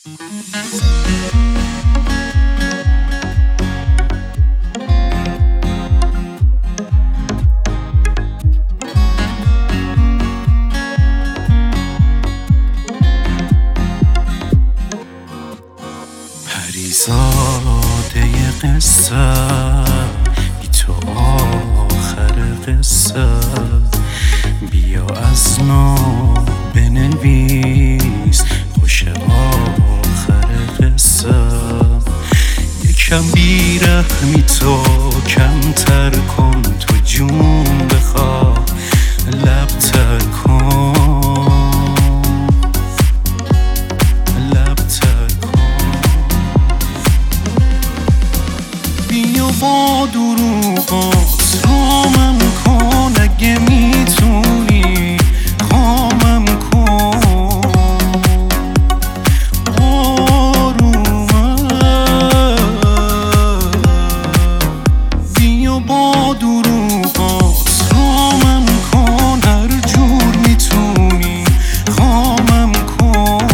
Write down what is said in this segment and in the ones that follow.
پریزاده قصه بی تو آخر قصه، بیا از نو بنویس خوش آخر قصه. یکم بیرحمی تو کمتر کن، تو جون بخواه لبتر کن، بیا با دروغات رامم کن، اگه میتونی خامم کن، آرومم. بیا با دروغات رامم کن، هر جور میتونی خامم کن،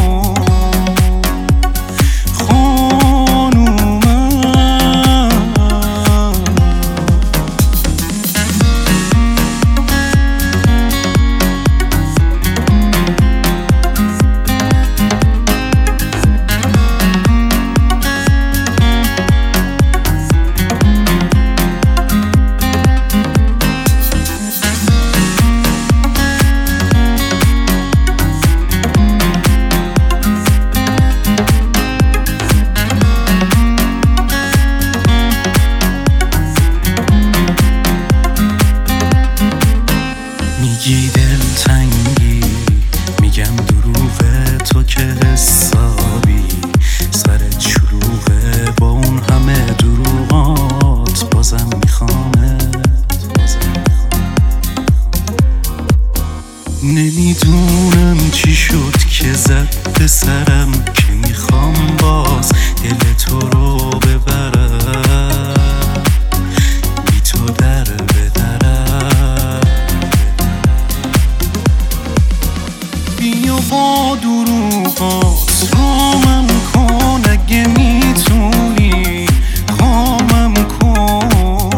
میگی دلتنگی، میگم دروغه تو که حسابی، سرت شلوغه با اون همه دروغات، بازم میخوامت. نمیدونم چی شد که زد به سرم، که میخوام باز دل تو رو ببرم، بی تو در بدرم. بیا با دروغات رامم کن، اگه میتونی خامم کن،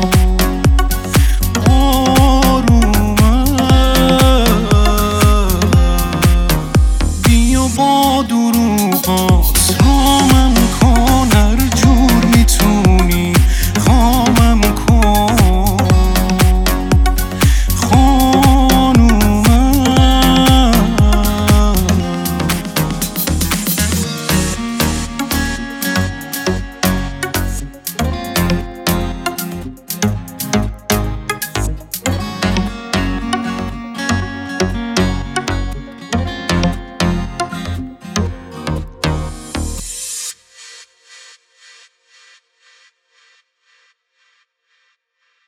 آرومم. بیا با دروغات